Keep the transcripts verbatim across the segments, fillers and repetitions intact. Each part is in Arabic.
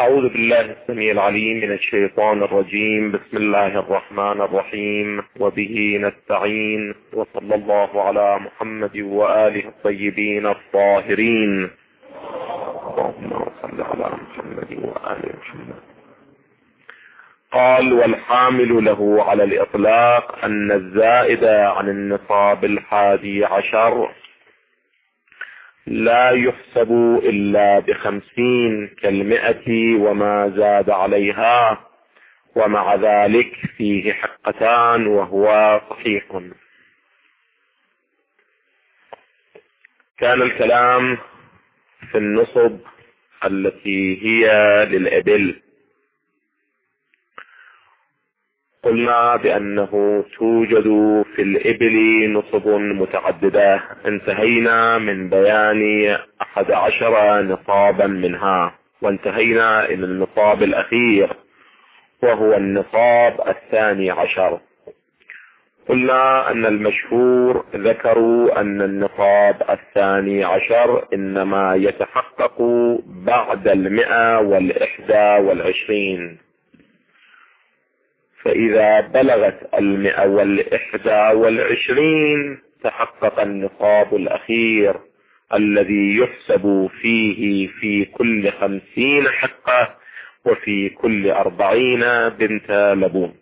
أعوذ بالله السميع العليم من الشيطان الرجيم. بسم الله الرحمن الرحيم، وبه نستعين، وصلى الله على محمد وآله الطيبين الطاهرين. اللهم صل على محمد وآل محمد. قال: والحامل له على الإطلاق أن الزائد عن النصاب الحادي عشر لا يحسب إلا بخمسين كالمئة وما زاد عليها، ومع ذلك فيه حقتان وهو صحيح. كان الكلام في النصب التي هي للإبل. قلنا بأنه توجد في الإبل نصب متعددة، انتهينا من بيان أحد عشر نصابا منها، وانتهينا إلى النصاب الأخير وهو النصاب الثاني عشر. قلنا أن المشهور ذكروا أن النصاب الثاني عشر إنما يتحقق بعد المئة والإحدى والعشرين، فإذا بلغت المئة والإحدى والعشرين تحقق النصاب الأخير الذي يحسب فيه في كل خمسين حقة وفي كل أربعين بنت لبون.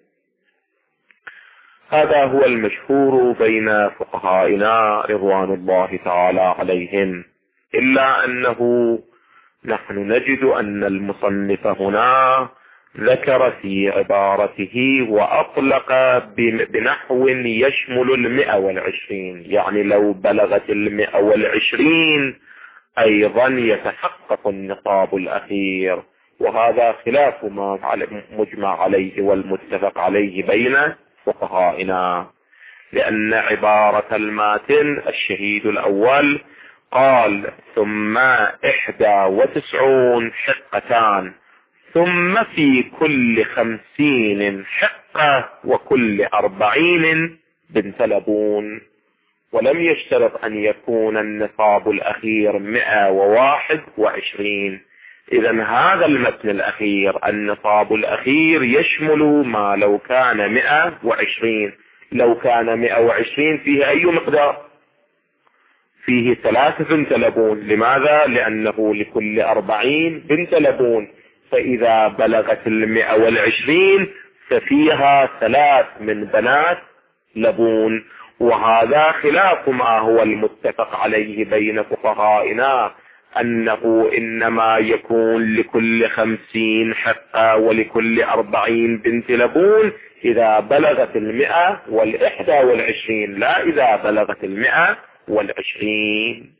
هذا هو المشهور بين فقهائنا رضوان الله تعالى عليهم، إلا أنه نحن نجد أن المصنف هنا ذكر في عبارته وأطلق بنحو يشمل المئة والعشرين، يعني لو بلغت المئة والعشرين أيضا يتحقق النصاب الأخير، وهذا خلاف ما مجمع عليه والمتفق عليه بين فقهائنا، لأن عبارة الماتن الشهيد الأول قال: ثم إحدى وتسعون حقتان، ثم في كل خمسين حقة وكل أربعين بنت لبون، ولم يشترط أن يكون النصاب الأخير مئة وواحد وعشرين. إذن هذا المتن الأخير النصاب الأخير يشمل ما لو كان مئة وعشرين. لو كان مئة وعشرين فيه أي مقدار؟ فيه ثلاثة بنت لبون. لماذا؟ لأنه لكل أربعين بنت لبون، فإذا بلغت المئة والعشرين ففيها ثلاث من بنات لبون، وهذا خلاف ما هو المتفق عليه بين فقهائنا، أنه إنما يكون لكل خمسين حقة ولكل أربعين بنت لبون إذا بلغت المئة والإحدى والعشرين، لا إذا بلغت المئة والعشرين.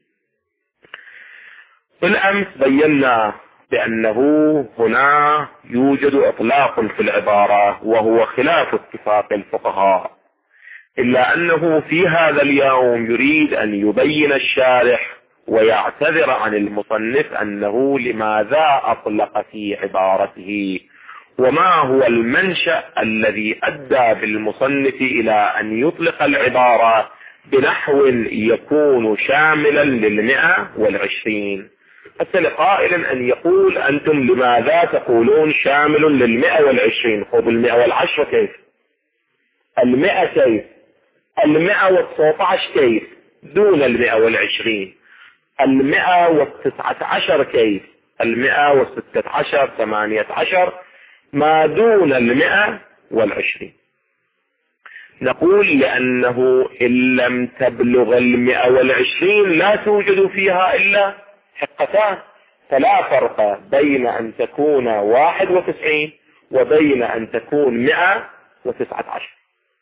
بالأمس بينا بأنه هنا يوجد إطلاق في العبارة وهو خلاف اتفاق الفقهاء، إلا أنه في هذا اليوم يريد أن يبين الشارح ويعتذر عن المصنف أنه لماذا أطلق في عبارته، وما هو المنشأ الذي أدى بالمصنف إلى أن يطلق العبارة بنحو يكون شاملا للمئة والعشرين. حتى لقائل أن يقول: أنتم لماذا تقولون شامل للمئة والعشرين؟ خذ المئة والعشرة كيف؟ المئة كيف؟ المئة والتسعة عشر كيف؟ دون المئة والعشرين. المئة والتسعة عشر كيف؟ المئة والستة عشر، ثمانية عشر، ما دون المئة والعشرين. نقول لأنه إن لم تبلغ المئة والعشرين لا توجد فيها إلا حقتان، فلا فرق بين أن تكون واحد وتسعين وبين أن تكون مئة وتسعة عشر،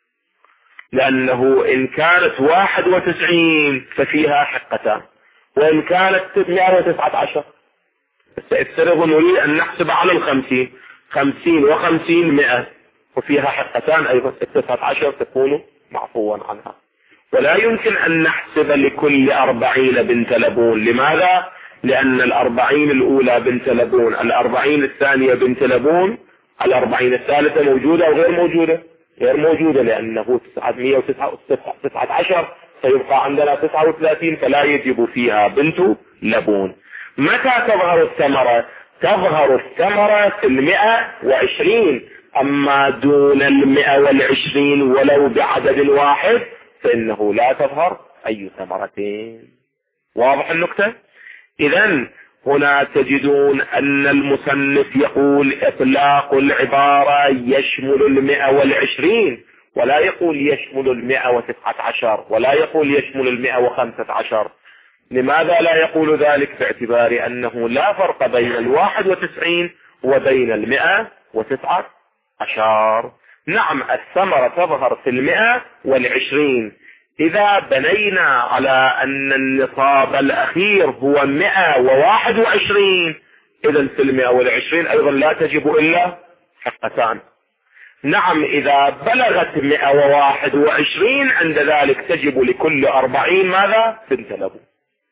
لأنه إن كانت واحد وتسعين ففيها حقتان، وإن كانت مئة وتسعة عشر سأفترض نريد أن نحسب على الخمسين، خمسين وخمسين مئة وفيها حقتان أيضا، التسعة عشر تكون معفوا عنها. ولا يمكن أن نحسب لكل أربعين بنت لبون. لماذا؟ لأن الأربعين الأولى بنت لبون، الأربعين الثانية بنت لبون، الأربعين الثالثة موجودة أو غير موجودة؟ غير موجودة، لأنه تسعمئة وتسعة عشر سيبقى عندنا تسعة وثلاثين، فلا يجب فيها بنت لبون. متى تظهر الثمرة؟ تظهر الثمرة في المئة وعشرين، أما دون المئة والعشرين ولو بعدد واحد فإنه لا تظهر أي ثمرتين. واضح النكتة؟ إذن هنا تجدون أن المصنف يقول إطلاق العبارة يشمل المئة والعشرين، ولا يقول يشمل المئة وتسعة عشر، ولا يقول يشمل المئة وخمسة عشر. لماذا لا يقول ذلك؟ باعتبار أنه لا فرق بين الواحد وتسعين وبين المئة وتسعة عشر. نعم الثمرة تظهر في المئة والعشرين. إذا بنينا على أن النصاب الأخير هو مئة وواحد وعشرين، إذن في المئة والعشرين أيضا لا تجب إلا حقتان. نعم إذا بلغت مئة وواحد وعشرين عند ذلك تجب لكل أربعين ماذا؟ بنت لبون.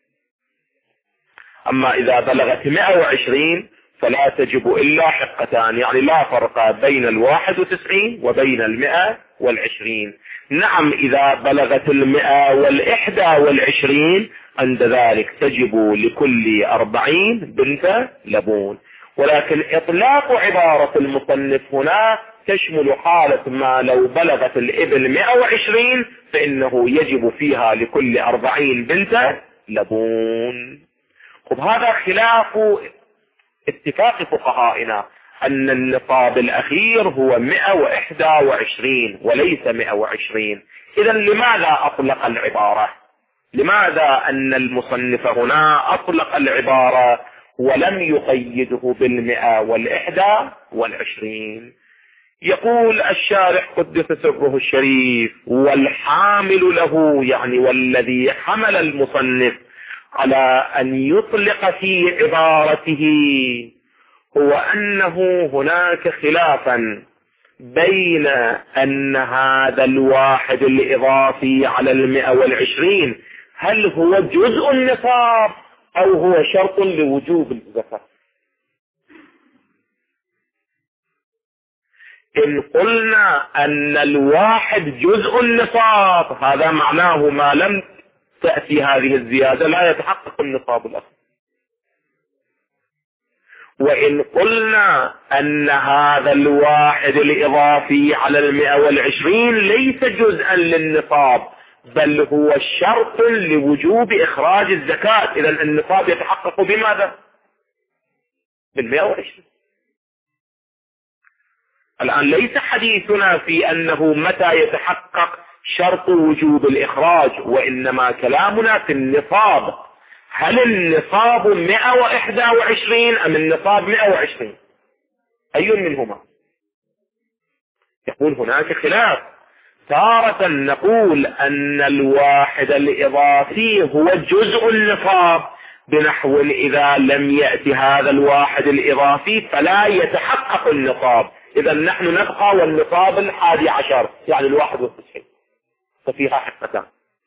أما إذا بلغت مئة وعشرين فلا تجب إلا حقتان، يعني لا فرق بين الواحد وتسعين وبين المئة والعشرين. نعم إذا بلغت المئة والإحدى والعشرين عند ذلك تجب لكل أربعين بنت لبون. ولكن إطلاق عبارة المصنف هنا تشمل حالة ما لو بلغت الإبل مئة وعشرين فإنه يجب فيها لكل أربعين بنت لبون. خب هذا خلاف اتفاق فقهائنا أن النصاب الأخير هو مئة وإحدى وعشرين وليس مئة وعشرين. إذن لماذا أطلق العبارة؟ لماذا أن المصنف هنا أطلق العبارة ولم يقيده بالمئة والإحدى والعشرين؟ يقول الشارح قدس سره الشريف: والحامل له، يعني والذي حمل المصنف على أن يطلق في عبارته، هو أنه هناك خلافا بين أن هذا الواحد الإضافي على المئة والعشرين هل هو جزء النصاب أو هو شرط لوجوب الزكاة. إن قلنا أن الواحد جزء النصاب هذا معناه ما لم تأتي هذه الزيادة لا يتحقق النصاب الأصلي. وإن قلنا أن هذا الواحد الإضافي على المئة والعشرين ليس جزءا للنصاب بل هو شرط لوجوب إخراج الزكاة، إذن النصاب يتحقق بماذا؟ بالمئة والعشرين. الآن ليس حديثنا في أنه متى يتحقق شرط وجوب الإخراج، وإنما كلامنا في النصاب. هل النصاب مئة وإحدى وعشرين أم النصاب مئة وعشرين؟ أي منهما؟ يقول هناك خلاف. تارة نقول أن الواحد الإضافي هو جزء النصاب بنحو إذا لم يأتي هذا الواحد الإضافي فلا يتحقق النصاب، إذا نحن نبقى والنصاب الحادي عشر يعني الواحد والتسعين ففيها حقتان.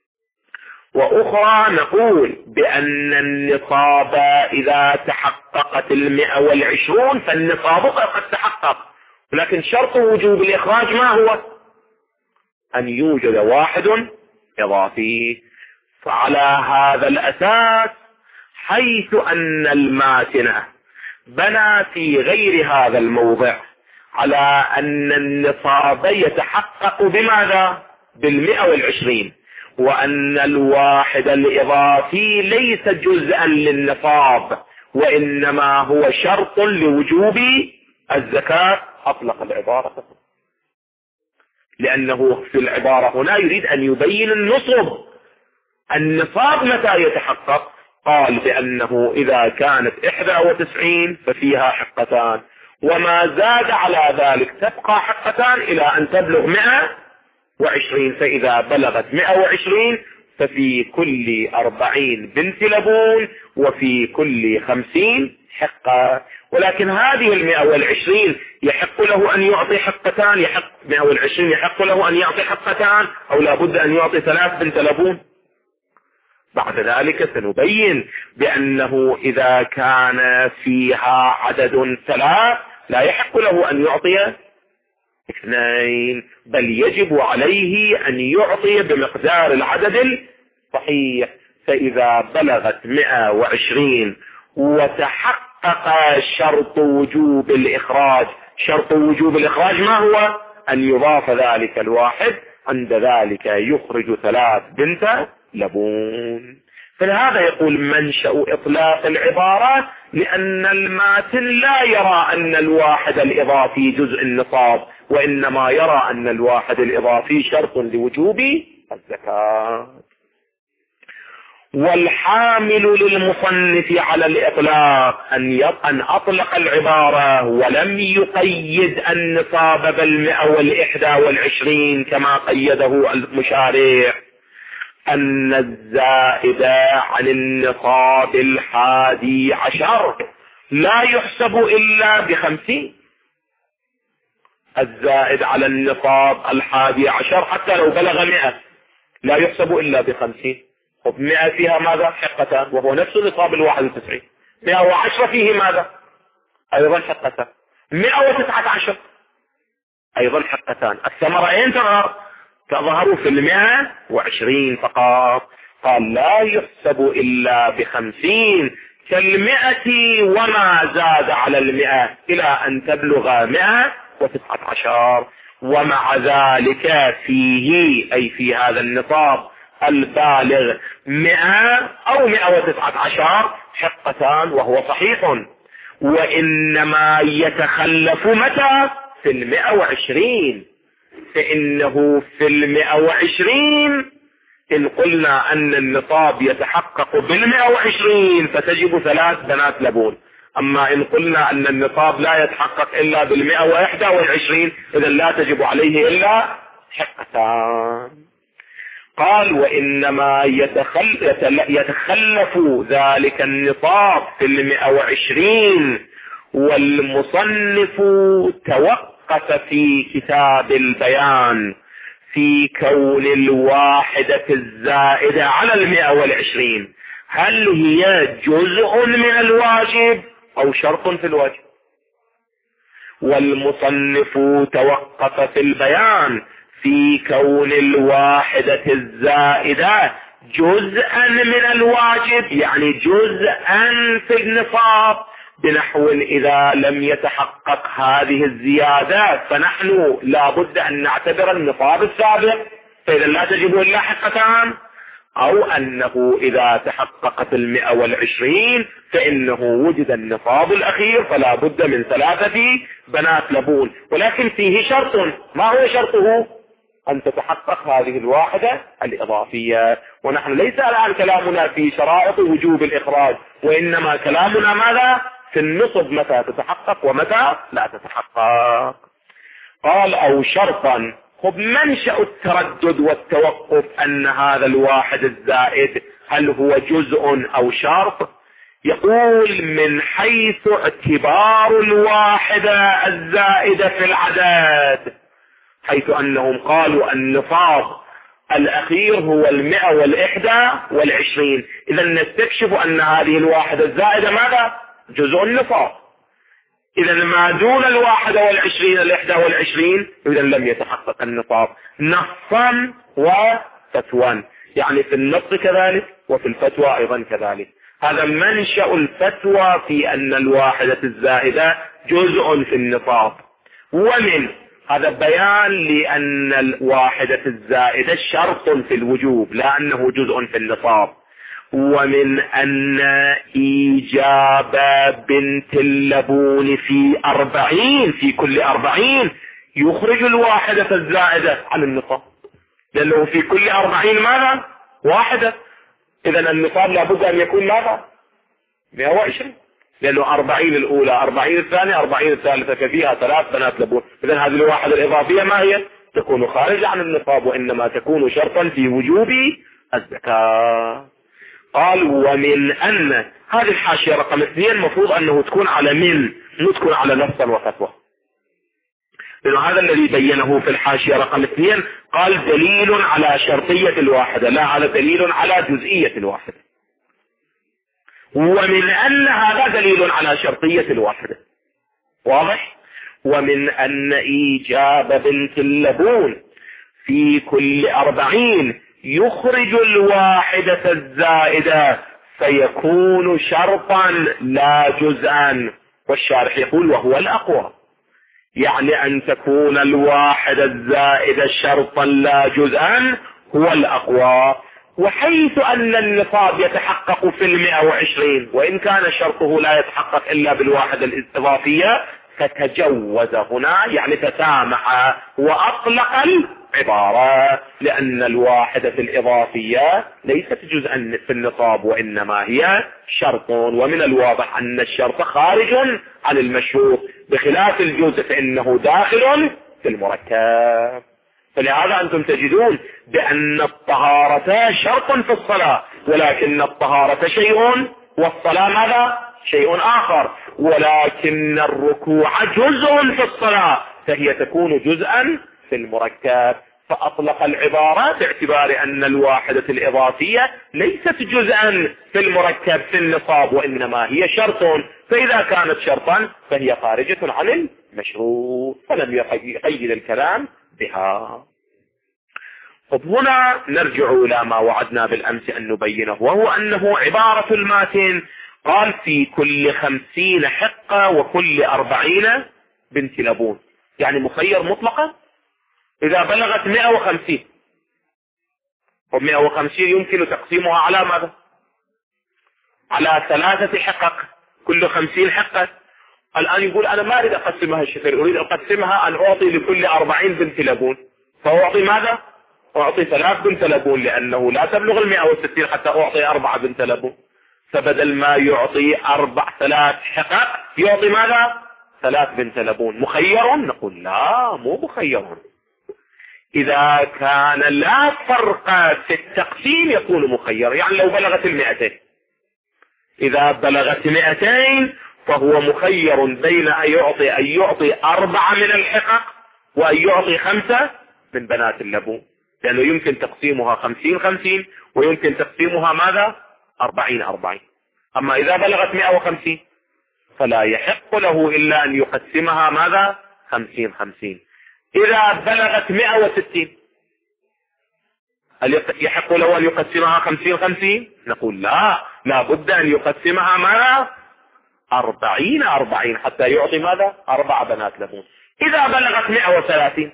وأخرى نقول بأن النصاب إذا تحققت المئة والعشرون فالنصاب قد تحقق، ولكن شرط وجوب الإخراج ما هو؟ أن يوجد واحد إضافي. فعلى هذا الأساس حيث أن الماتنة بنى في غير هذا الموضع على أن النصاب يتحقق بماذا؟ بالمئة والعشرين، وأن الواحد الإضافي ليس جزءا للنصاب وإنما هو شرط لوجوب الزكاة، أطلق العبارة، لأنه في العبارة هنا يريد أن يبين النصب. النصاب متى يتحقق؟ قال بأنه إذا كانت إحدى وتسعين ففيها حقتان، وما زاد على ذلك تبقى حقتان إلى أن تبلغ مئة وعشرين، فإذا بلغت مئة وعشرين ففي كل أربعين بنت لبون وفي كل خمسين حقة. ولكن هذه المئة والعشرين يحق له أن يعطي حقتان، يحق مئة والعشرين يحق له أن يعطي حقتان أو لابد أن يعطي ثلاث بنت لبون. بعد ذلك سنبين بأنه إذا كان فيها عدد ثلاث لا يحق له أن يعطي اثنين، بل يجب عليه أن يعطي بمقدار العدد الصحيح. فإذا بلغت مئة وعشرين وتحقق تحقق شرط وجوب الإخراج. شرط وجوب الإخراج ما هو؟ أن يضاف ذلك الواحد، عند ذلك يخرج ثلاث بنت لبون. فلهذا يقول منشأ إطلاق العبارة لأن الماتن لا يرى أن الواحد الإضافي جزء النصاب، وإنما يرى أن الواحد الإضافي شرط لوجوب الزكاة. والحامل للمصنف على الإطلاق أن أن أطلق العبارة ولم يقيد النصاب بالمئة والإحدى والعشرين كما قيده المشارع، أن الزائد عن النصاب الحادي عشر لا يحسب إلا بخمسين. الزائد على النصاب الحادي عشر حتى لو بلغ مئة لا يحسب إلا بخمسين. طب مئة فيها ماذا؟ حقتان، وهو نفس نصاب الواحد وتسعين. مئة وعشرة فيه ماذا؟ أيضا حقتان. مئة وتسعة عشر أيضا حقتان. الثمرة أين تظهر؟ تظهر في المئة وعشرين فقط. قال لا يحسب إلا بخمسين كالمئة وما زاد على المئة إلى أن تبلغ مئة وتسعة عشر. ومع ذلك فيه أي في هذا النصاب البالغ مئة أو مئة وتسعة عشر حقتان وهو صحيح، وإنما يتخلف متى؟ في المئة وعشرين. فإنه في المئة وعشرين إن قلنا أن النصاب يتحقق بالمئة وعشرين فتجب ثلاث بنات لبون، أما إن قلنا أن النصاب لا يتحقق إلا بالمئة وإحدى والعشرين إذا لا تجب عليه إلا حقتان. قال وإنما يتخل... يتخلف ذلك النصاب في المئة وعشرين، والمصنف توقف في كتاب البيان في كون الواحدة الزائدة على المئة والعشرين هل هي جزء من الواجب أو شرط في الواجب. والمصنف توقف في البيان في كون الواحدة الزائدة جزءا من الواجب، يعني جزءا في النصاب، بنحو إذا لم يتحقق هذه الزيادات فنحن لا بد أن نعتبر النصاب السابق فإذا لا تجب إلا حقتان، أو أنه إذا تحققت المئة والعشرين فإنه وجد النصاب الأخير فلا بد من ثلاثة بنات لبون. ولكن فيه شرط، ما هو شرطه؟ أن تتحقق هذه الواحدة الإضافية. ونحن ليس الآن كلامنا في شرائط وجوب الإخراج، وإنما كلامنا ماذا؟ في النصب متى تتحقق ومتى لا تتحقق. قال أو شرطا. خب منشأ التردد والتوقف أن هذا الواحد الزائد هل هو جزء أو شرط؟ يقول من حيث اعتبار الواحدة الزائدة في العدد، حيث أنهم قالوا النصاب الأخير هو المئة والإحدى والعشرين، إذا نستكشف أن هذه الواحدة الزائدة ماذا؟ جزء النصاب. إذا ما دون الواحدة والعشرين الإحدى والعشرين إذا لم يتحقق النصاب نصا وفتوى، يعني في النص كذلك وفي الفتوى أيضا كذلك. هذا منشأ الفتوى في أن الواحدة الزائدة جزء في النصاب. ومن هذا بيان لأن الواحدة الزائدة شرط في الوجوب لا أنه جزء في النصاب. ومن أن إيجاب بنت اللبون في أربعين في كل أربعين يخرج الواحدة الزائدة عن النصاب، لأنه في كل أربعين ماذا؟ واحدة. إذن النصاب لابد أن يكون ماذا؟ مئة وعشرين، لأنه أربعين الأولى أربعين الثانية أربعين الثالثة ففيها ثلاث بنات لبون. إذن هذه الواحدة الإضافية ما هي؟ تكون خارجة عن النصاب، وإنما تكون شرطا في وجوب الزكاة. قال ومن أن هذه الحاشية رقم اثنين مفروض أنه تكون على من مو تكون على نص وفتوى، لأنه هذا الذي بينه في الحاشية رقم اثنين قال دليل على شرطية الواحدة لا على دليل على جزئية الواحدة. ومن أن هذا دليل على شرطية الواحدة واضح. ومن أن إيجاب بنت اللبون في كل أربعين يخرج الواحدة الزائدة فيكون شرطا لا جزءا. والشارح يقول وهو الأقوى، يعني أن تكون الواحدة الزائدة شرطا لا جزءا هو الأقوى. وحيث أن النصاب يتحقق في المئة وعشرين وإن كان شرطه لا يتحقق إلا بالواحدة الإضافية، فتجوز هنا، يعني تسامح وأطلق العبارة، لأن الواحدة الإضافية ليست جزءا في النصاب وإنما هي شرط، ومن الواضح أن الشرط خارج عن المشروط، بخلاف الجزء فإنه داخل في المركب. فلهذا أنتم تجدون بأن الطهارة شرط في الصلاة، ولكن الطهارة شيء والصلاة ماذا؟ شيء آخر. ولكن الركوع جزء في الصلاة، فهي تكون جزءا في المركب. فأطلق العبارة باعتبار أن الواحدة الإضافية ليست جزءا في المركب في النصاب وإنما هي شرط، فإذا كانت شرطا فهي خارجة عن المشروط، فلم يقيد الكلام بها. طب هنا نرجع إلى ما وعدنا بالأمس أن نبينه، وهو أنه عبارة الماتن قال في كل خمسين حقة وكل أربعين بنت لبون، يعني مخير مطلقا. إذا بلغت مئة وخمسين، ومئة وخمسين يمكن تقسيمها على ماذا؟ على ثلاثة حقق، كل خمسين حقة. الآن يقول أنا ما أريد أقسمها الشفر، أريد أقسمها أن أعطي لكل أربعين بنت لبون، فأعطي ماذا؟ أعطي ثلاث بنت لبون، لأنه لا تبلغ المئة وستين حتى أعطي أربعة بنت لبون. فبدل ما يعطي أربع ثلاث حقق يعطي ماذا؟ ثلاث بنت لبون. مخير؟ نقول لا، مو مخير. إذا كان لا فرق في التقسيم يكون مخير. يعني لو بلغت المئتين، إذا بلغت مئتين فهو مخير بين أن يعطي أن يعطي أربعة من الحقق وأن يعطي خمسة من بنات اللبون، لأنه يمكن تقسيمها خمسين خمسين ويمكن تقسيمها ماذا؟ أربعين أربعين. أما إذا بلغت مئة وخمسين فلا يحق له إلا أن يقسمها ماذا؟ خمسين خمسين. إذا بلغت مئة وستين هل يحق له أن يقسمها خمسين خمسين؟ نقول لا، لا بد أن يقسمها ماذا؟ أربعين أربعين حتى يعطي ماذا؟ أربع بنات لبون. إذا بلغت مئة وثلاثين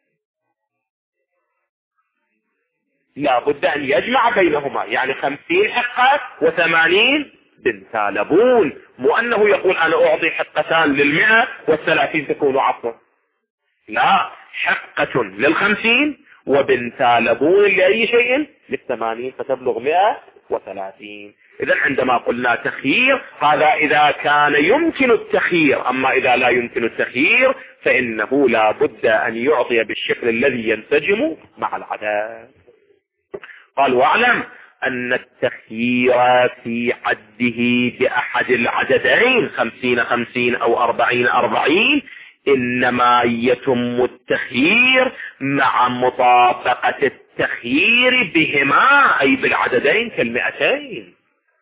لا بد أن يجمع بينهما، يعني خمسين حقة وثمانين بنت لبون، مو أنه يقول أنا أعطي حقتان للمئة والثلاثين تكون عفوا، لا، حقة للخمسين وبنت لبون لأي شيء للثمانين فتبلغ مئة وثلاثين. إذن عندما قلنا تخيير هذا إذا كان يمكن التخيير، أما إذا لا يمكن التخيير فإنه لا بد أن يعطي بالشكل الذي ينسجم مع العدد. قال واعلم أن التخيير في عده بأحد العددين خمسين خمسين أو أربعين أربعين إنما يتم التخيير مع مطابقة التخيير بهما، أي بالعددين كالمئتين.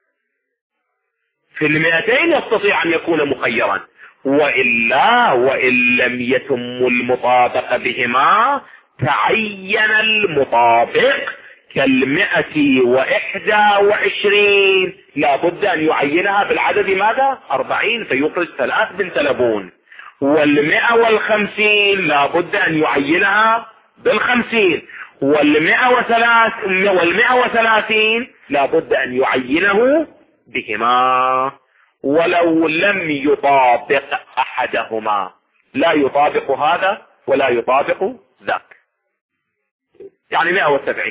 في المئتين يستطيع أن يكون مخيرا، وإلا وإن لم يتم المطابقة بهما تعين المطابق كالمئة وإحدى وعشرين، لا بد أن يعينها بالعدد ماذا؟ أربعين فيخرج ثلاث بنت لبون. والمئة والخمسين لا بد أن يعينها بالخمسين. والمئة وثلاث والمئة وثلاثين لا بد أن يعينه بهما، ولو لم يطابق أحدهما لا يطابق هذا ولا يطابق ذاك. يعني مئة وسبعين،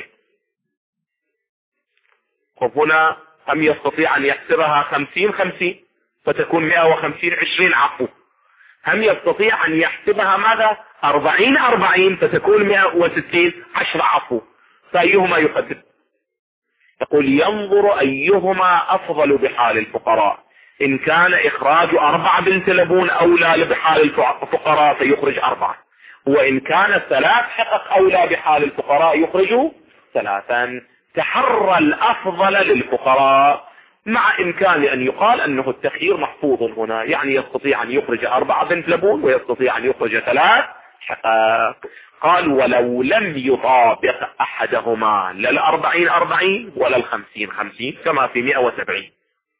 هنا أم يستطيع أن يحسبها خمسين خمسين فتكون مئة وخمسين عشرين عفو، هم يستطيع أن يحسبها ماذا؟ أربعين أربعين فتكون مئة وستين عشر عفو، فأيهما يقدم؟ يقول ينظر أيهما أفضل بحال الفقراء، إن كان إخراج أربعة بنت لبون أولى بحال الفقراء فيخرج أربعة، وإن كان ثلاث حقق أولى بحال الفقراء يخرج ثلاثا. تحرى الأفضل للفقراء، مع إمكان أن يقال أنه التخيير محفوظ هنا، يعني يستطيع أن يخرج أربعة بنت لبون ويستطيع أن يخرج ثلاث حقق. قال ولو لم يطابق أحدهما لا الأربعين أربعين ولا الخمسين خمسين كما في مئة وسبعين،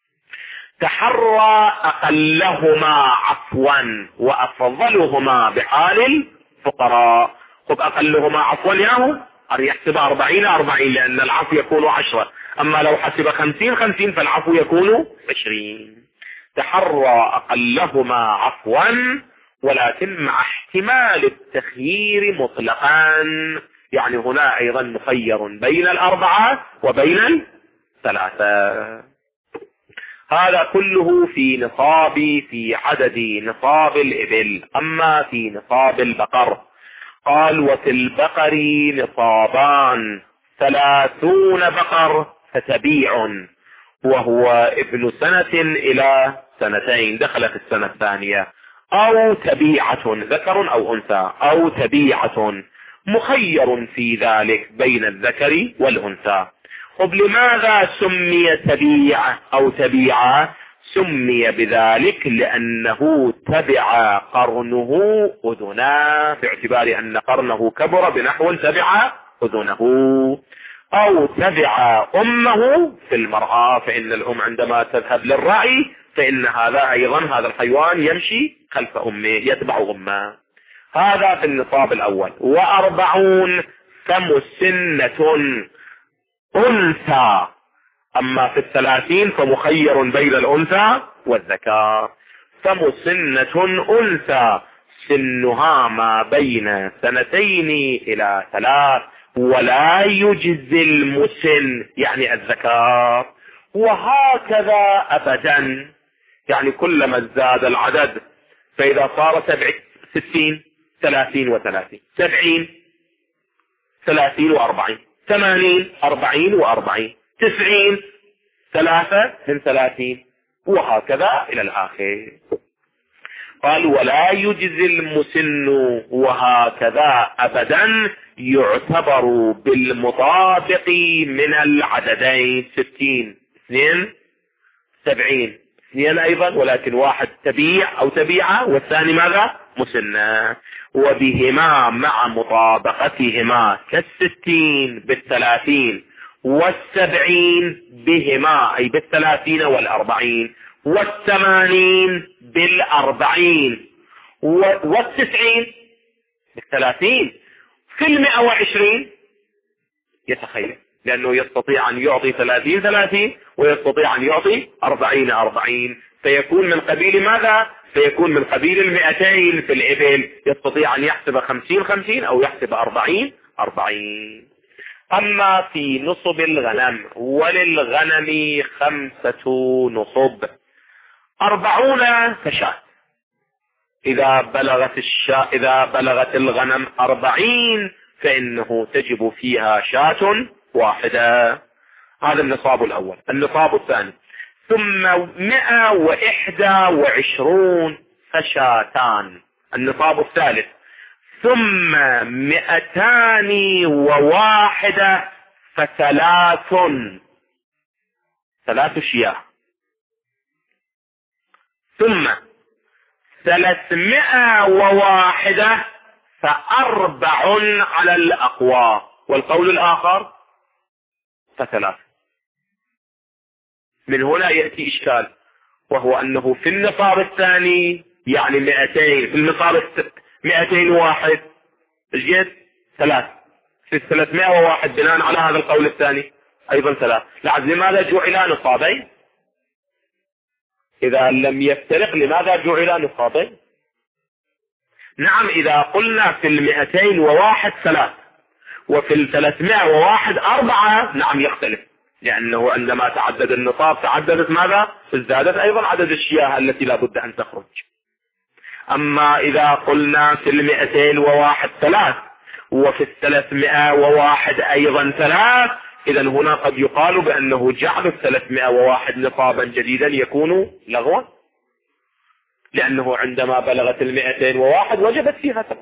تحرى أقلهما عفوا وأفضلهما بحال الفقراء. خب أقلهما عفوا ياهو أن يحسب أربعين أربعين لأن العفو يكون عشرة، أما لو حسب خمسين خمسين فالعفو يكون عشرين. تحرى أقلهما عفوا ولكن مع احتمال التخيير مطلقا، يعني هنا أيضا مخير بين الأربعة وبين الثلاثة. هذا كله في نصاب في عدد نصاب الإبل. أما في نصاب البقر قال وفي البقر نصابان ثلاثون بقر فتبيع وهو ابن سنة إلى سنتين دخل في السنة الثانية، أو تبيعة ذكر أو أنثى، أو تبيعة مخير في ذلك بين الذكر والأنثى. طب لماذا سمي تبيع أو تبيعة؟ سمي بذلك لأنه تبع قرنه أذناه باعتبار أن قرنه كبر بنحو تبع أذنه، أو تبع أمه في المرعى، فإن الأم عندما تذهب للرعي فإن هذا أيضا هذا الحيوان يمشي خلف أمه يتبع أمه. هذا في النصاب الأول. وأربعون فمسنة أنثى. أما في الثلاثين فمخير بين الأنثى والذكر. فمسنة أنثى سنها ما بين سنتين إلى ثلاث ولا يجزي المسن يعني الذكر، وهكذا أبدا، يعني كلما ازداد العدد فإذا صار سبع ستين ثلاثين وثلاثين سبعين ثلاثين وأربعين ثمانين أربعين وأربعين تسعين ثلاثة من ثلاثين وهكذا إلى الآخر. قال ولا يجزي المسن وهكذا أبدا يعتبر بالمطابق من العددين ستين اثنين سبعين اثنين أيضا، ولكن واحد تبيع أو تبيعة والثاني ماذا مسنة، وبهما مع مطابقتهما كالستين بالثلاثين والسبعين بهما أي بالثلاثين والأربعين والثمانين بالأربعين والتسعين بالثلاثين في المئة وعشرين يتخيل، لأنه يستطيع أن يعطي ثلاثين ثلاثين ويستطيع أن يعطي أربعين أربعين، فيكون من قبيل ماذا؟ فيكون من قبيل المئتين في الإبل، يستطيع أن يحسب خمسين خمسين أو يحسب أربعين أربعين. أما في نصب الغنم وللغنم خمسة نصب أربعون فشاة. إذا بلغت الشاة إذا بلغت الغنم أربعين فإنه تجب فيها شاة واحدة. هذا النصاب الأول. النصاب الثاني ثم مئة وإحدى وعشرون فشاتان. النصاب الثالث ثم مئتان وواحدة فثلاث ثلاث شياه. ثم ثلاثمائة وواحدة فأربع على الأقوى، والقول الآخر فثلاث. من هنا يأتي إشكال، وهو أنه في النصاب الثاني يعني مئتين، في النصاب مئتين واحد الجد ثلاث، في الثلاثمائة وواحد بناء على هذا القول الثاني أيضا ثلاث. لعد لماذا جعل نصابين؟ إذا لم يفترق لماذا جعل نصابين؟ نعم إذا قلنا في المئتين وواحد ثلاث وفي الثلاثمائة وواحد أربعة نعم يختلف، لأنه عندما تعدد النصاب تعددت ماذا؟ ازدادت أيضا عدد الشياه التي لا بد أن تخرج. أما إذا قلنا في المئتين وواحد ثلاث وفي الثلاثمائة وواحد أيضا ثلاث، إذا هنا قد يقال بأنه جعل الثلاثمائة وواحد نصابا جديدا يكون لغوا، لأنه عندما بلغت المئتين وواحد وجبت فيها ثلاث.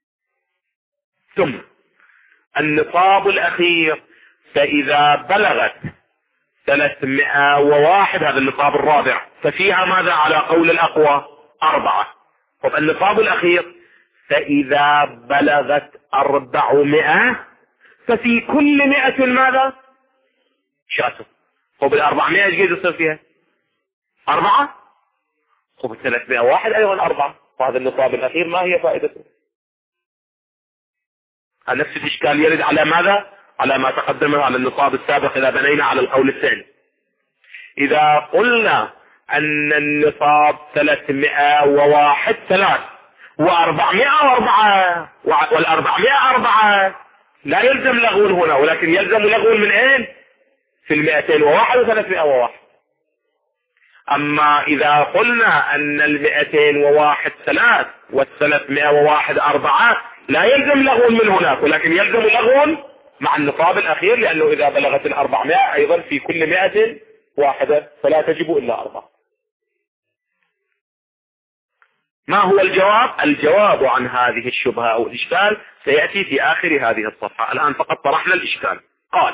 ثم النصاب الأخير فإذا بلغت ثلاثمائة وواحد، هذا النصاب الرابع، ففيها ماذا على قول الأقوى؟ أربعة. طب النصاب الأخير فإذا بلغت أربعمائة ففي كل مئة ماذا؟ شاة. خب الأربعمائة ايش قد يصير فيها؟ أربعة. خب الثلاثمائة واحد أيضا أربعة. وهذا النصاب الأخير ما هي فائدته؟ نفس الإشكال يرد على ماذا؟ على ما تقدم على النصاب السابق إذا بنينا على القول الثاني. إذا قلنا أن النصاب ثلاثمائة وواحد ثلاث وأربعمائة وأربعة والأربعمائة أربعة، لا يلزم لغو هنا، ولكن يلزم لغو من أين؟ في المئتين وواحد وثلاثمائة وواحد. أما إذا قلنا أن المئتين وواحد ثلاث والثلاثمائة وواحد أربعة، لا يلزم لغو من هناك، ولكن يلزم لغو مع النصاب الأخير، لأنه إذا بلغت الأربعمائة أيضا في كل مئة واحدة فلا تجب إلا أربعة. ما هو الجواب؟ الجواب عن هذه الشبهة أو الإشكال سيأتي في آخر هذه الصفحة. الآن فقط طرحنا الإشكال. قال: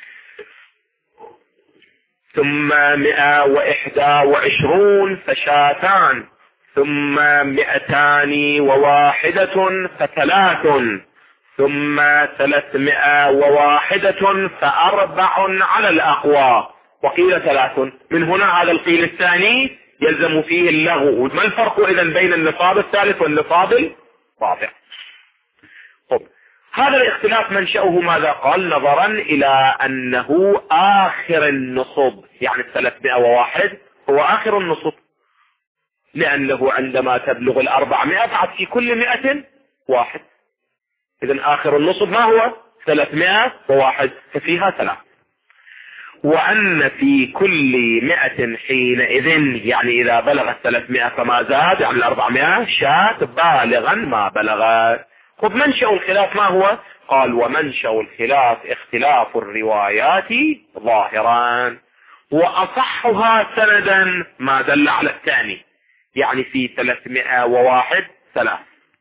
ثم مئة وإحدى وعشرون فشاتان، ثم مئتان وواحدة فثلاث، ثم ثلاثمائة وواحدة فأربع على الأقوى، وقيل ثلاث. من هنا هذا القيل الثاني يلزم فيه اللغو. ما الفرق إذن بين النصاب الثالث والنصاب الرابع؟ طب هذا الاختلاف منشأه ماذا؟ قال: نظرا إلى أنه آخر النصب، يعني الثلاثمائة وواحد هو آخر النصب، لأنه عندما تبلغ الأربعمائة بعد في كل مئة واحد. إذن آخر النصب ما هو؟ ثلاثمائة وواحد، ففيها ثلاث. وأن في كل مئة حينئذ، يعني إذا بلغ الثلاثمائة فما زاد، يعني الأربعمائة شاة بالغا ما بلغت. خب منشأ الخلاف ما هو؟ قال: ومنشأ الخلاف اختلاف الروايات ظاهرا، وأصحها سندا ما دل على الثاني، يعني في ثلاثمائة وواحد ثلاث.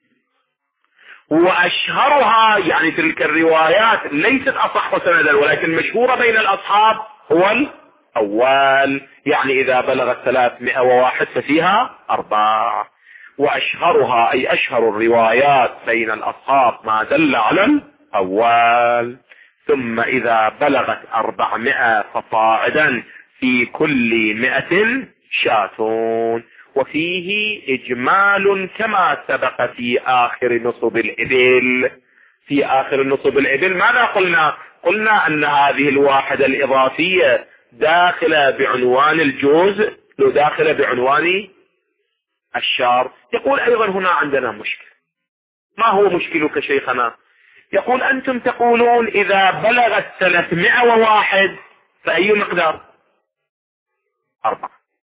وأشهرها، يعني تلك الروايات ليست أصح سندا ولكن مشهورة بين الأصحاب، هو الأول، يعني إذا بلغت ثلاثمائة وواحد ففيها أربعة. وأشهرها أي أشهر الروايات بين الأصحاب ما دل على الأول. ثم إذا بلغت أربعمائة فصاعدا في كل مئة شاتون. وفيه إجمال كما سبق في آخر نصب الإبل. في آخر نصب الإبل ماذا قلنا؟ قلنا أن هذه الواحدة الإضافية داخلة بعنوان الجزء، لو داخلة بعنوان الشار. يقول أيضا هنا عندنا مشكلة. ما هو مشكلك شيخنا؟ يقول: أنتم تقولون إذا بلغت ثلاثمائة وواحد فأي مقدار؟ أربعة.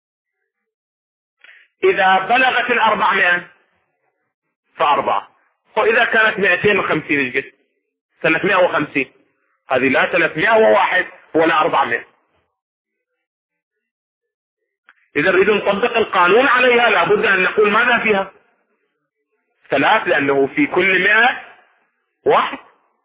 إذا بلغت الأربعمائة فأربعة. وإذا كانت مئتين وخمسين ايش قد؟ ثلاثمائة وخمسين. هذه لا ثلاثمائة وواحد ولا أربعمائة. إذا نريد نطبق القانون عليها لابد أن نقول ماذا فيها؟ ثلاث، لأنه في كل مئة واحد.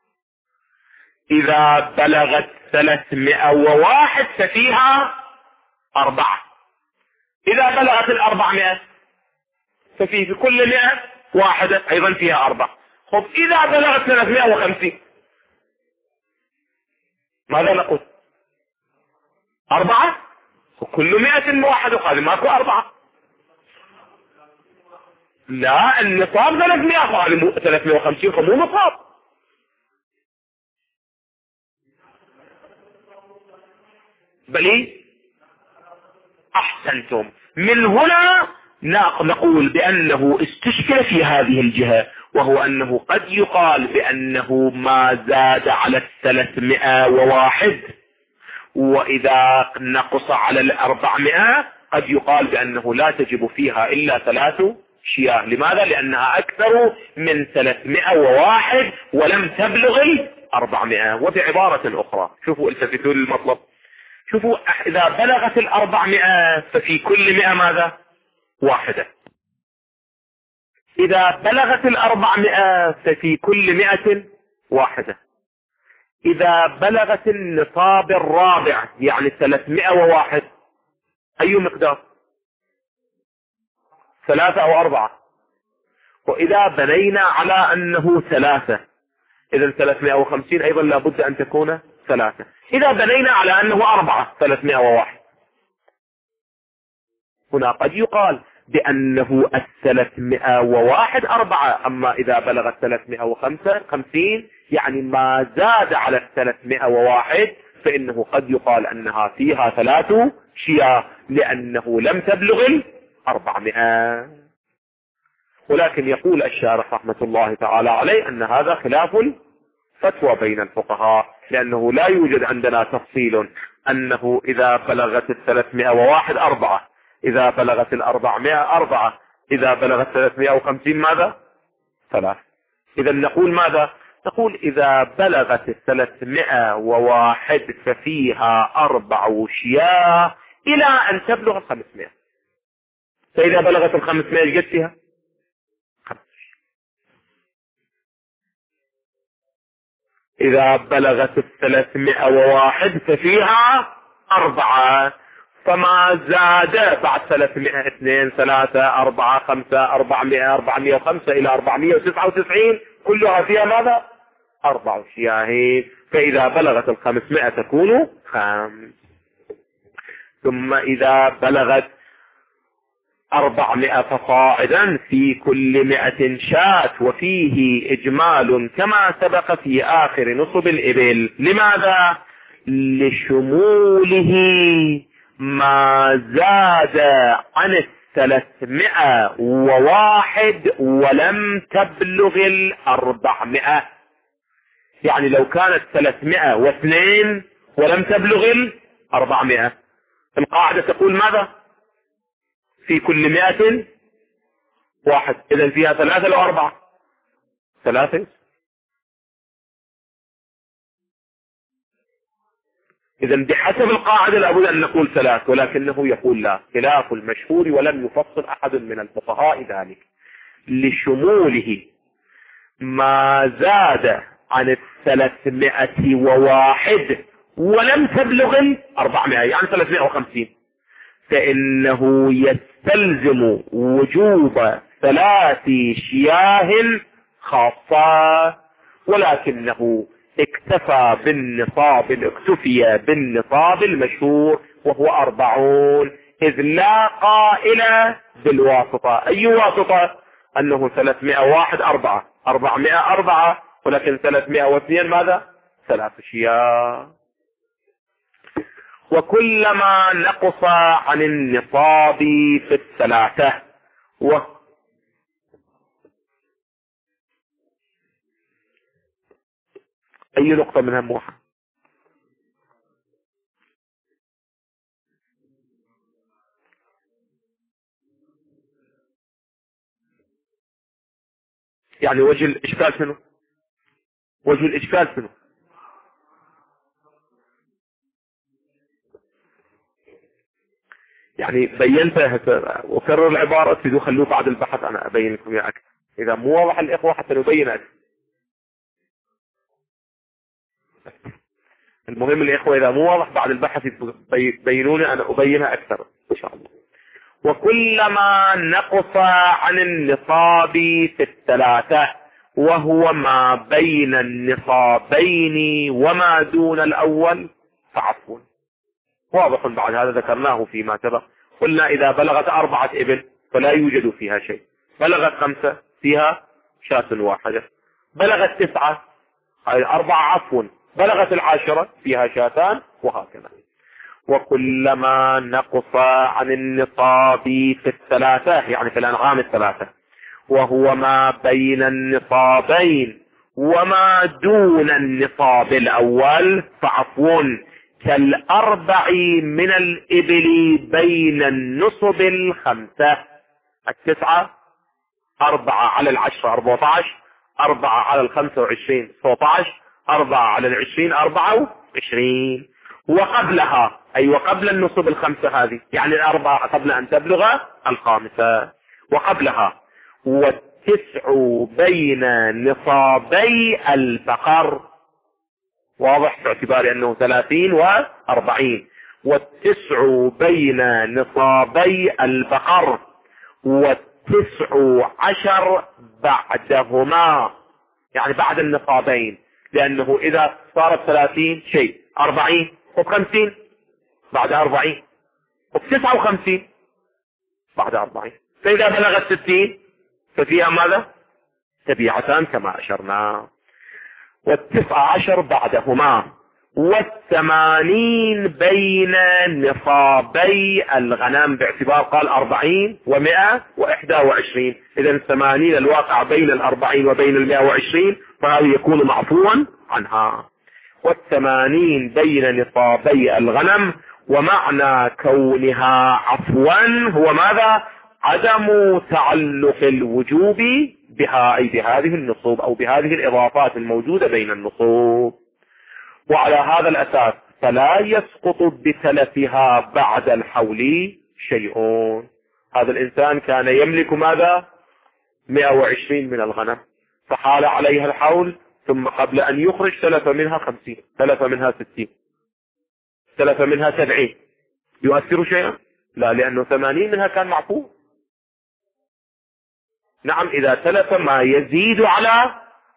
إذا بلغت ثلاثمائة وواحد ففيها أربعة. إذا بلغت الأربعمائة ففي في كل مئة واحدة أيضا فيها أربعة. خب إذا بلغت ثلاثمائة وخمسين ماذا نقول؟ أربعة. وكل مئة واحد وقال ماكو أربعة. لا، النصاب ثلاثمائة وهذه ثلاثمائة وخمسين مو نصاب. بلي أحسنتم. من هنا نقول بأنه استشكل في هذه الجهة، وهو أنه قد يقال بأنه ما زاد على الثلاثمائة وواحد، وإذا نقص على الأربعمائة قد يقال بأنه لا تجب فيها إلا ثلاث شياه. لماذا؟ لأنها أكثر من ثلاثمائة وواحد ولم تبلغ الأربعمائة. وبعبارة أخرى، شوفوا التفتوا للمطلب، شوفوا إذا بلغت الأربعمائة ففي كل مئة ماذا؟ واحدة. إذا بلغت الأربعمائة ففي كل مئة واحدة. إذا بلغت النصاب الرابع يعني ثلاثمائة وواحد أي مقدار؟ ثلاثة أو أربعة. وإذا بنينا على أنه ثلاثة إذا ثلاثمائة وخمسين أيضا لابد أن تكون ثلاثة. إذا بنينا على أنه أربعة ثلاثمائة وواحد. هنا قد يقال بأنه الثلاثمائة وواحد أربعة، أما إذا بلغت ثلاثمائة وخمسين يعني ما زاد على الثلاثمائة وواحد فإنه قد يقال أنها فيها ثلاث شياه لأنه لم تبلغ الأربعمائة. ولكن يقول الشارح رحمة الله تعالى عليه أن هذا خلاف فتوى بين الفقهاء، لأنه لا يوجد عندنا تفصيل أنه إذا بلغت الثلاثمائة وواحد أربعة، إذا بلغت الأربعمائة أربعة، إذا بلغت ثلاثمائة وخمسين ماذا؟ ثلاث. إذا نقول ماذا؟ نقول إذا بلغت الثلاثمائة وواحد ففيها أربع شياه إلى أن تبلغ الخمسمائة. فإذا بلغت الخمسمائة قد فيها إذا بلغت الثلاثمائة وواحد ففيها أربعة، فما زاد بعد ثلاثمائة اثنين ثلاثة أربعة خمسة أربعمائة أربعمائة وخمسة إلى أربعمائة وتسعة وتسعين كلها فيها ماذا؟ أربع شياه. فإذا بلغت الخمسمائة تكون خمس. ثم إذا بلغت أربعمائة فصاعدا في كل مائة شاة، وفيه إجمال كما سبق في آخر نصب الإبل. لماذا؟ لشموله ما زاد عن الثلاثمائة وواحد ولم تبلغ الأربعمائة. يعني لو كانت ثلاثمائة واثنين ولم تبلغ الأربعمائة، القاعدة تقول ماذا؟ في كل مائة واحد. إذا فيها ثلاثة لو أربعة ثلاثة. إذا بحسب القاعدة لابد أن نقول ثلاث، ولكنه يقول لا، خلاف المشهور ولم يفصل أحد من الفقهاء ذلك. لشموله ما زاد عن الثلاثمائة وواحد ولم تبلغ الأربعمائة يعني ثلاثمائة وخمسين، فإنه يستلزم وجوب ثلاث شياه خاصة، ولكنه اكتفى بالنصاب اكتفي بالنصاب المشهور وهو أربعون، إذ لا قائل بالواسطة. أي واسطة؟ أنه ثلاثمائة واحد أربعة أربعمائة أربعة، ولكن ثلاثمائة واثنين ماذا؟ ثلاث شياه. وكلما نقص عن النصاب في الثلاثة و أي نقطة منها موحى؟ يعني وجه الإشكال شنو؟ وجه الإشكال شنو؟ يعني بينتها وكرر العبارة، تريدوا خلوه بعد البحث أنا أبين لكم إياه أكثر إذا مو واضح الإخوة حتى نبين أكثر. المهم الإخوة إذا مو واضح بعد البحث بينوني أنا أبينها أكثر إن شاء الله. وكلما نقص عن النصاب في الثلاثة وهو ما بين النصابين وما دون الأول فعفو. واضح بعد هذا ذكرناه فيما سبق. قلنا إذا بلغت أربعة إبل فلا يوجد فيها شيء، بلغت خمسة فيها شاة واحدة، بلغت تسعة أربعة عفوا، بلغت العاشرة فيها شاتان، وهكذا. وكلما نقص عن النصاب في الثلاثة يعني في الأنعام الثلاثة وهو ما بين النصابين وما دون النصاب الأول فعفو، كالأربع من الإبل بين النصب الخمسة. التسعة أربعة على العشرة أربعة عشر، أربعة على الخمسة وعشرين سبعة عشر، أربعة على العشرين أربعة وعشرين. وقبلها أي وقبل النصب الخمسة هذه يعني الأربعة قبل أن تبلغ الخامسة وقبلها. والتسع بين نصابي البقر، واضح باعتبار أنه ثلاثين وأربعين. والتسع بين نصابي البقر والتسع عشر بعدهما، يعني بعد النصابين، لأنه إذا صارت ثلاثين شيء، أربعين وخمسين بعد أربعين، وتسعة وخمسين بعد أربعين، فإذا بلغت ستين ففيها ماذا؟ تبيعتان كما أشرنا. والتسعة عشر بعدهما، والثمانين بين نصابي الغنم، باعتبار قال أربعين ومئة وإحدى وعشرين، إذا الثمانين الواقع بين الأربعين وبين المئة وعشرين، فهذا يكون معفوا عنها. والثمانين بين نصابي الغنم، ومعنى كونها عفوا هو ماذا؟ عدم تعلق الوجوب بها، أي بهذه النصوب أو بهذه الإضافات الموجودة بين النصوب. وعلى هذا الأساس فلا يسقط بتلفها بعد الحول شيء. هذا الإنسان كان يملك ماذا؟ مئة وعشرين من الغنم، فحال عليها الحول، ثم قبل أن يخرج تلف منها خمسين، تلف منها ستين، تلف منها سبعين، يؤثر شيئا؟ لا، لأنه ثمانين منها كان معفو. نعم، إذا تلف ما يزيد على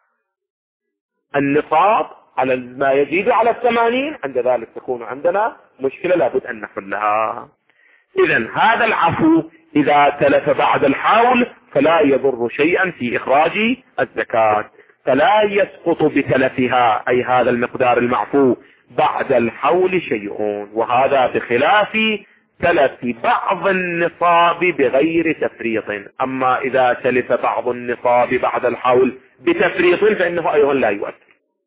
النصاب، على ما يزيد على الثمانين، عند ذلك تكون عندنا مشكلة لابد أن نحلها. إذن هذا العفو إذا تلف بعد الحول فلا يضر شيئا في إخراج الزكاة، فلا يسقط بتلفها، أي هذا المقدار المعفو بعد الحول شيء. وهذا بخلاف تلف بعض النصاب بغير تفريط. أما إذا تلف بعض النصاب بعد الحول بتفريط فإنه أيضا لا يؤثر،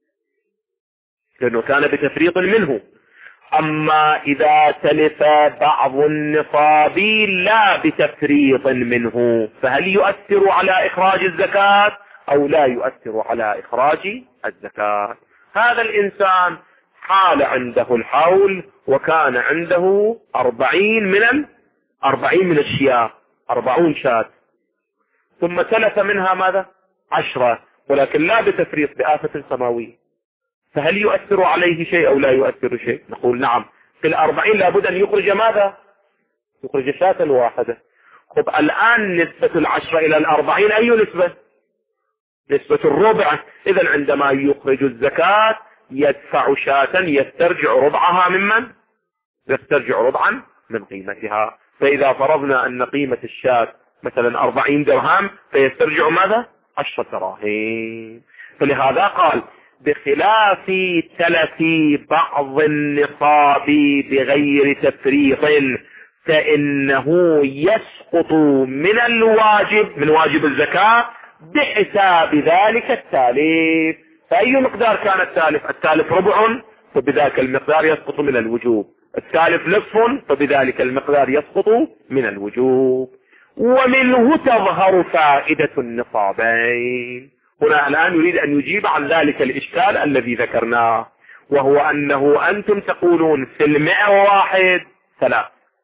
لأنه كان بتفريط منه. أما إذا تلف بعض النصاب لا بتفريط منه، فهل يؤثر على إخراج الزكاة أو لا يؤثر على إخراج الزكاة؟ هذا الإنسان حال عنده الحول وكان عنده أربعين من أربعين من الشياه، أربعون شاة، ثم تلف منها ماذا؟ عشرة، ولكن لا بتفريط، بآفة سماوية، فهل يؤثر عليه شيء أو لا يؤثر شيء؟ نقول نعم، في الأربعين لابد أن يخرج ماذا؟ يخرج شاة واحدة. خب الآن نسبة العشرة إلى الأربعين أي نسبة؟ نسبة الربع. إذن عندما يخرج الزكاة يدفع شاة يسترجع ربعها ممن؟ يسترجع ربعا من قيمتها. فإذا فرضنا أن قيمة الشاة مثلا أربعين درهم فيسترجع ماذا؟ عشرة دراهم. فلهذا قال بخلاف تلف بعض النصاب بغير تفريط فإنه يسقط من الواجب، من واجب الزكاة، بحساب ذلك التالف. فأي مقدار كان التالف؟ التالف ربع، فبذلك المقدار يسقط من الوجوب. التالف نصف، فبذلك المقدار يسقط من الوجوب. ومنه تظهر فائدة النصابين. هنا الآن يريد أن يجيب عن ذلك الإشكال الذي ذكرناه، وهو أنه أنتم تقولون في المئة وواحد ثلاث،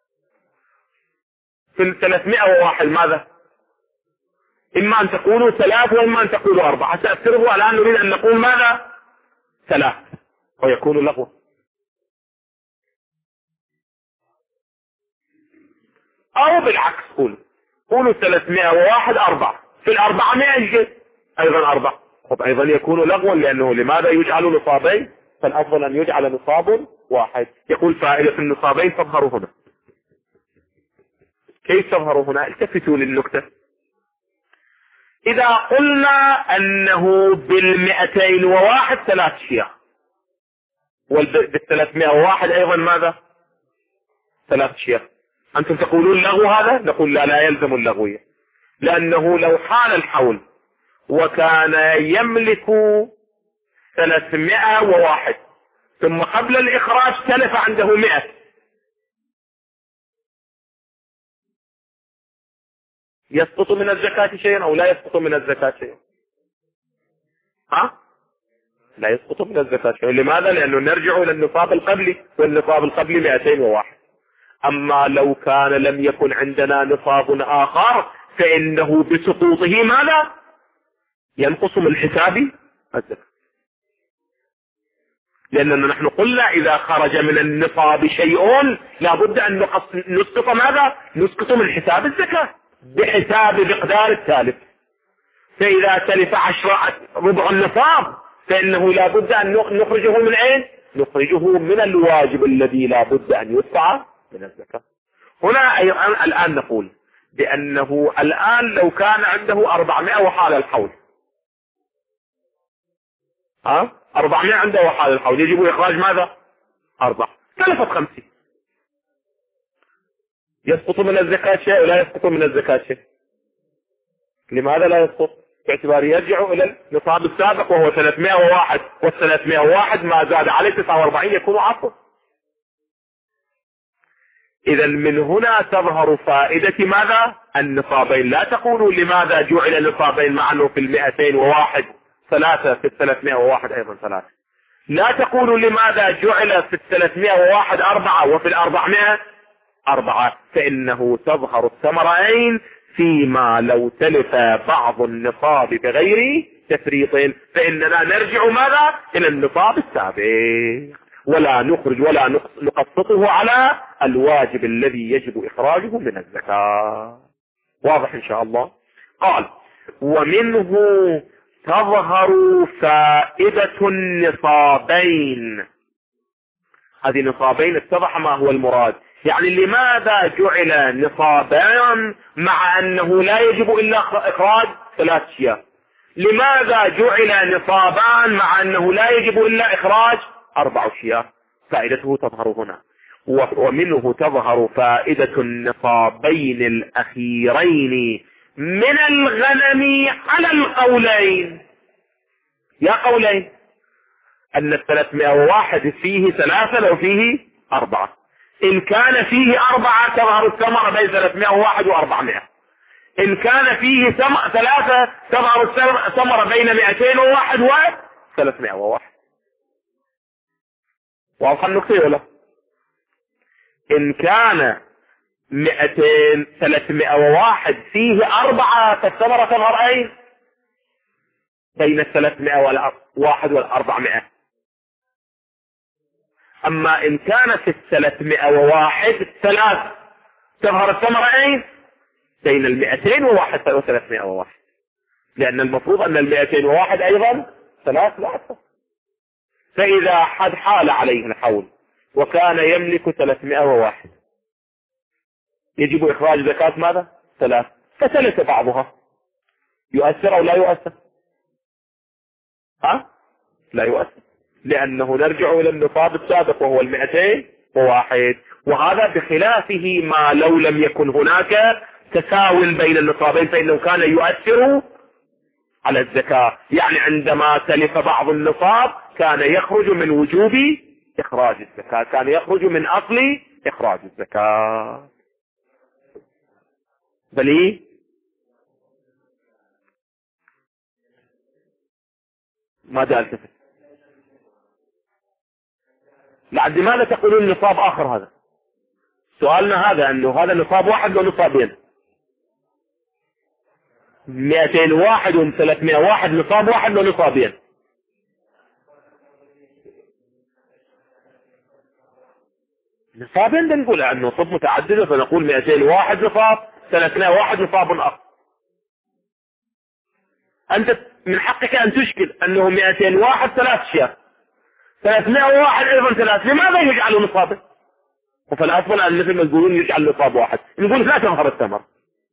في الثلاثمائة وواحد ماذا؟ إما أن تقولوا ثلاث وإما أن تقولوا أربعة. سأفسره الآن نريد أن نقول ماذا؟ ثلاث، ويكون لغو. أو بالعكس، قولوا قولوا ثلاثمائة وواحد أربعة، في الأربعمائة يجد أيضا أربعة، طب أيضا يكون لغوا، لأنه لماذا يجعل نصابين؟ فالأفضل أن يجعل نصاب واحد. يقول فائدة النصابين تظهر هنا. كيف تظهر هنا؟ التفتوا للنكتة. إذا قلنا أنه بالمئتين وواحد ثلاث شياه، وبالثلاثمائة وواحد أيضا ماذا؟ ثلاث شياه، أنتم تقولون لغو هذا؟ نقول لا، لا يلزم اللغوية، لأنه لو حال الحول وكان يملك ثلاثمائة وواحد ثم قبل الإخراج تلف عنده مئة، يسقط من الزكاة شيئا أو لا يسقط من الزكاة شيئا؟ ها؟ لا يسقط من الزكاة شيئا. لماذا؟ لأنه نرجع إلى النصاب القبلي، والنصاب القبلي مئتين وواحد. أما لو كان لم يكن عندنا نصاب آخر فإنه بسقوطه ماذا؟ ينقص من حساب الزكاة، لأننا نحن قلنا إذا خرج من النصاب شيء لابد أن نسقط ماذا؟ نسقط من حساب الزكاة بحساب مقدار التالف. فإذا تلف عشرة ربع النصاب فإنه لا بد أن نخرجه من أين؟ نخرجه من الواجب الذي لا بد أن يدفع من الزكاة. هنا أيضا الآن نقول بأنه الآن لو كان عنده أربعمائة وحال الحول، ها أربعمائة عنده وحال الحول، يجب إخراج ماذا؟ أربعة، تلفت خمسين، يسقط من الزكاة شيء ولا يسقط من الزكاة شيء؟ لماذا لا يسقط؟ باعتبار يرجع إلى النصاب السابق وهو ثلاثمائة وواحد، والثلاثمائة وواحد ما زاد عليه تسعة وأربعين يكون عفوا. إذا من هنا تظهر فائدة ماذا؟ النصابين. لا تقولوا لماذا جعل النصابين مع أنه في المئتين وواحد ثلاثة، في الثلاثمائة وواحد أيضا ثلاثة. لا تقولوا لماذا جعل في الثلاثمائة وواحد أربعة وفي الأربعمائة أربعة، فإنه تظهر الثمرين فيما لو تلف بعض النصاب بغير تفريط فإننا نرجع ماذا؟ إلى النصاب السابق ولا نخرج ولا نقسطه على الواجب الذي يجب إخراجه من الزكاة. واضح إن شاء الله؟ قال ومنه تظهر فائدة النصابين. هذه نصابين اتضح ما هو المراد، يعني لماذا جعل نصابان مع أنه لا يجب إلا إخراج ثلاث أشياء؟ لماذا جعل نصابان مع أنه لا يجب إلا إخراج أربع أشياء؟ فائدته تظهر هنا. ومنه تظهر فائدة النصابين الأخيرين من الغنم على القولين. يا قولين أن الثلاثمائة وواحد فيه ثلاثة لو فيه أربعة. إن كان فيه أربعة تظهر الثمرة بين ثلاثمائة وواحد وأربعمائة. إن كان فيه ثلاثة تظهر الثمرة بين مئتين وواحد وثلاثمائة وواحد. واضح النقطة ولا؟ إن كان مئتين ثلاثمائة وواحد فيه أربعة فالثمرة تظهر أين؟ بين الثلاثمائة والواحد والأربعمائة. أما إن كان في الثلاثمائة وواحد ثلاث تظهر الثمرة أين؟ بين المئتين وواحد وثلاثمائة وواحد، لأن المفروض أن المئتين وواحد أيضا ثلاث لا أكثر. فإذا حد حال عليه الحول وكان يملك ثلاثمائة وواحد يجب إخراج زكاة ماذا؟ ثلاث، فتلت بعضها، يؤثر أو لا يؤثر؟ ها؟ لا يؤثر، لأنه نرجع إلى النصاب السابق وهو المئتين وواحد، وهذا بخلافه ما لو لم يكن هناك تساو بين النصابين فإنه كان يؤثر على الزكاة. يعني عندما تلف بعض النصاب كان يخرج من وجوب إخراج الزكاة، كان يخرج من أصل إخراج الزكاة. بل إيه؟ ماذا التفت؟ لعد لماذا تقولون نصاب آخر؟ هذا سؤالنا، هذا أنه هذا نصاب واحد ونصابين، مئتين واحد وثلاثمائة واحد، نصاب واحد ونصابين. نصابين نقول أنه نصاب متعددة فنقول مئتين واحد نصاب، ثلاثمائة واحد نصاب آخر. أنت من حقك أن تشكل أنه مئتين واحد ثلاث أشياء، ثلاثمائة واحد أيضا ثلاث، لماذا يجعلوا نصابه؟ فالأفضل أن مثل ما يقولون يجعل نصاب واحد، نقول لا تظهر الثمر.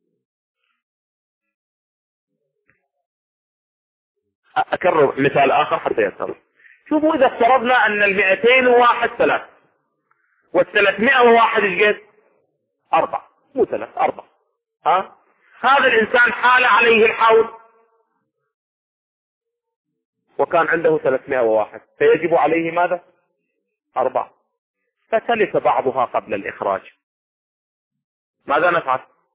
أكرر مثال آخر حتى يصل. شوفوا إذا افترضنا أن المئتين واحد ثلاث والثلاثمائة وواحد ايش أربع، مو ثلاث أربع. ها؟ هذا الإنسان حال عليه الحول وكان عنده ثلاثمائة وواحد فيجب عليه ماذا؟ أربع، فتلف بعضها قبل الإخراج. ماذا نفعل؟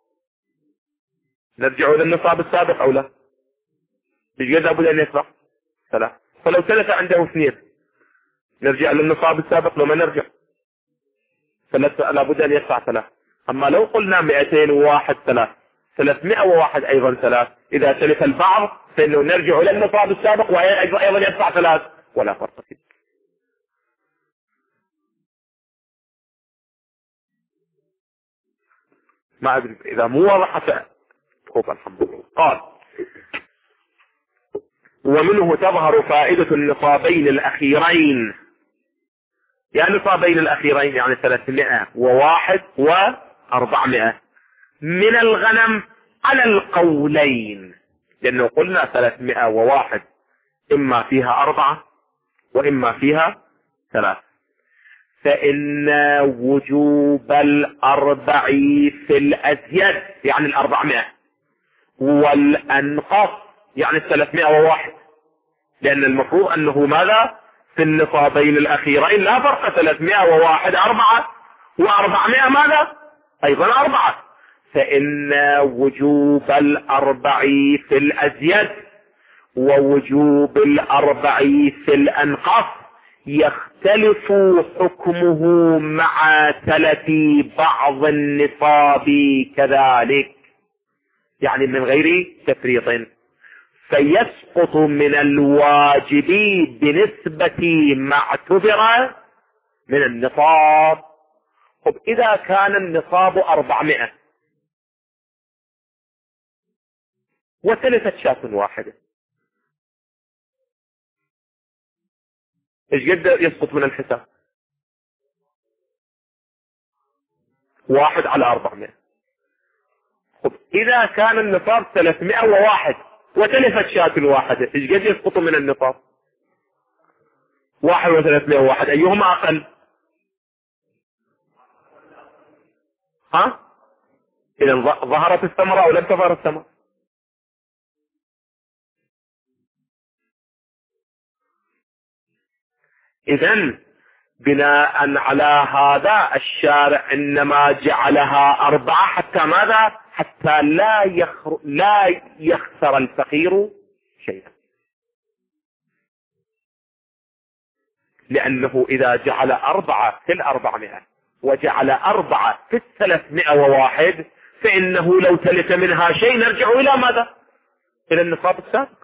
نرجع إلى النصاب السابق أو لا؟ بجد لابد أن يدفع ثلاث. فلو تلف عنده اثنين نرجع للنصاب السابق؟ لو ما نرجع لابد أن يدفع ثلاث. أما لو قلنا مئتين وواحد ثلاث، ثلاثمائة وواحد أيضا ثلاث، إذا تلف البعض فإنه نرجع إلى النصاب السابق وأيضا يدفع ثلاث ولا فرق فيه. ما أدري إذا مو واضح فأخوف الحمد لله. قال ومنه تظهر فائدة النصابين الأخيرين. يعني نصابين الأخيرين يعني ثلاثمائة وواحد وأربعمائة من الغنم على القولين، لأنه قلنا ثلاثمائة وواحد إما فيها أربعة وإما فيها ثلاث، فإن وجوب الأربع في الأزيد يعني الأربعمائة والأنقص يعني الثلاثمائة وواحد، لأن المفروض أنه ماذا في النصابين الأخيرين لا فرق، ثلاثمائة وواحد أربعة وأربعمائة ماذا أيضا أربعة، فإن وجوب الأربع في الأزيد ووجوب الأربع في الأنقص يختلف حكمه مع تلف بعض النصاب كذلك، يعني من غير تفريط، فيسقط من الواجب بنسبة ما اعتبر من النصاب. طب إذا كان النصاب أربعمائة وتلفت شاة واحدة، ايش قد يسقط من الحساب؟ واحد على أربعمائة. طب إذا كان النصاب ثلاثمائة وواحد وتلفت شاة واحدة، ايش قد يسقط من النصاب؟ واحد وثلاثمائة وواحد، أيهما أقل؟ ها؟ إذا ظهرت الثمرة أو لم تظهر الثمرة؟ إذن بناء على هذا الشارع إنما جعلها أربعة حتى ماذا؟ حتى لا يخر... لا يخسر الفقير شيئا، لأنه إذا جعل أربعة في الأربعمائة وجعل أربعة في الثلاثمائة وواحد فإنه لو تلف منها شيء نرجع إلى ماذا؟ إلى النصاب السابق.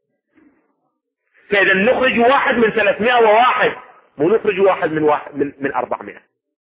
فإذا نخرج واحد من ثلاثمائة وواحد ونخرج واحد من واحد من, من أربعمائة.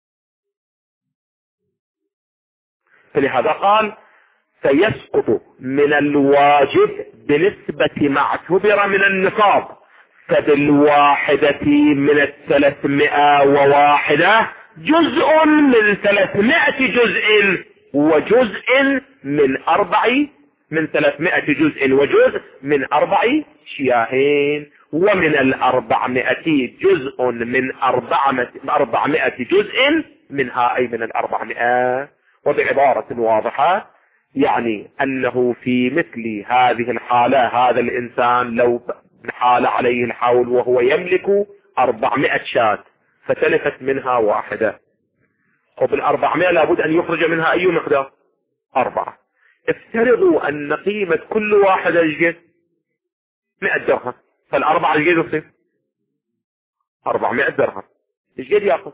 فلهذا قال فيسقط من الواجب بنسبة ما اعتبر من النصاب، فبالواحدة من الثلاثمائة وواحدة جزء من ثلاثمائة جزء وجزء من أربع من ثلاثمائة جزء وجزء من أربع شياهين، ومن الأربعمائة جزء من أربعمائة جزء منها أي من الأربعمائة. وبعبارة واضحة يعني أنه في مثل هذه الحالة هذا الإنسان لو حال عليه الحول وهو يملك أربعمائة شاة فتلفت منها واحدة، وبالأربعمائة لابد أن يخرج منها أي مقدار؟ أربعة. افترضوا أن قيمة كل واحدة جد مئة درهم، فالأربعة جد يصير أربعمائة درهم، ايش قد يأخذ؟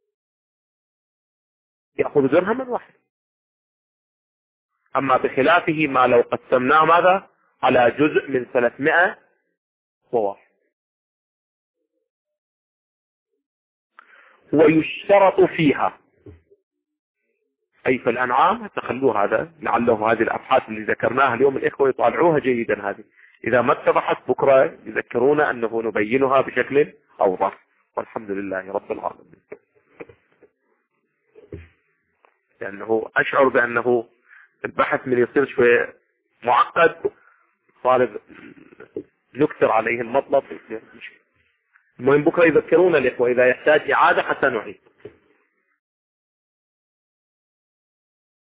يأخذ درهما واحد. أما بخلافه ما لو قسمناه ماذا على جزء من ثلاثمائة وواحد. ويشترط فيها أي في الأنعام، تخلوه هذا لعله هذه الأبحاث اللي ذكرناها اليوم الإخوة يطالعوها جيدا، هذه إذا ما اتضحت بكرة يذكرونا أنه نبينها بشكل أوضح. والحمد لله رب العالمين. لأنه أشعر بأنه البحث من يصير شوية معقد طالب نكثر عليه المطلب. المهم بكرة يذكرونا الإخوة إذا يحتاج إعادة حتى نعيد.